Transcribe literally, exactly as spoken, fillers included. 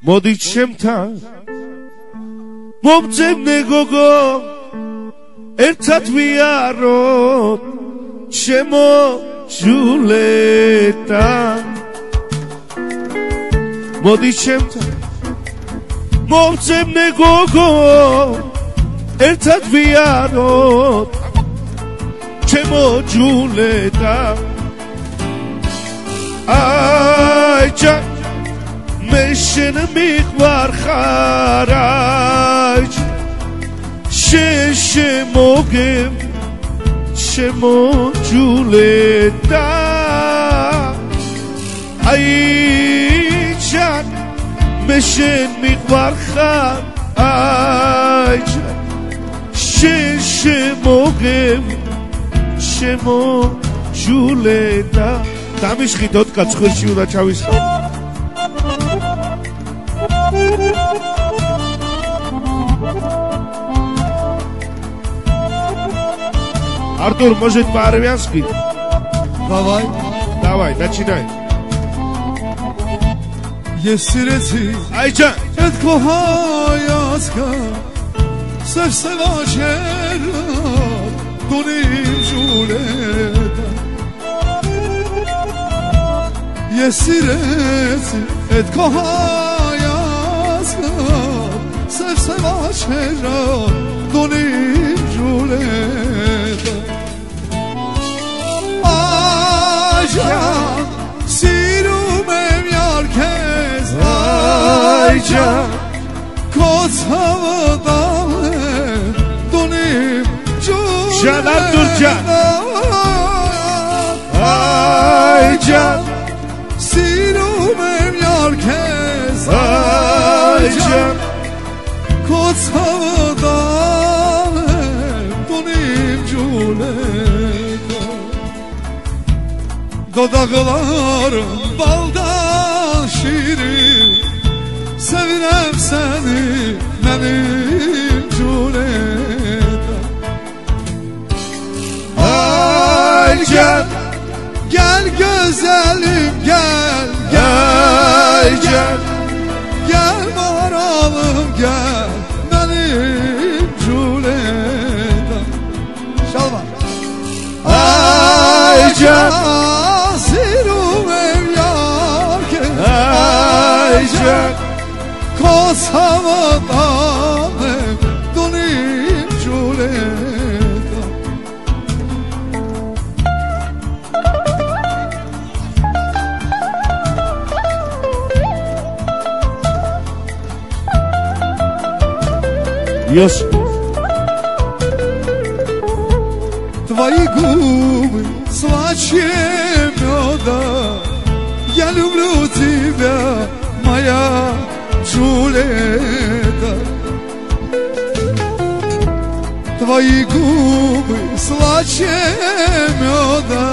მოდი ჩემთან მომწებნე გოგო ერთად ვიაროთ ჩემო ჯულეტა მოდი ჩემთან მომწებნე გოგო ერთად ვიაროთ ჩემო ჯულეტა აი ჯა მე შენ მიყვარხარ აი შენ შემოგემ შემოჯულეტა აი ჯა მე შენ მიყვარხარ აი ჯა შენ შემოგემ შემოჯულეტა დამიშხიდოთ კაცხვირში უნდა ჩავისხო Артур, может по-армянски? Давай. Давай, начинай. Есиреци. Айча. Эт кохаяска. Севсевачера. Дуним жулета. Есиреци. Эт кохаяска. Севсевачера. Дуним жулета. Aycan, sirumem yarkez Aycan, kothavdan donim Canan Durcan Aycan, sirumem yarkez Aycan, kothavdan donim juleta Dodaklarım baldan şirin Sevirem seni benim Juleta Ay gel Gel güzelim gel Gel gel Gel maralım gel benim Juleta Şalva Ay gel Kosova'dan donim Juleta Yes. Твои губы слаще меда Я люблю тебя, моя Джульетта Твои губы слаще меда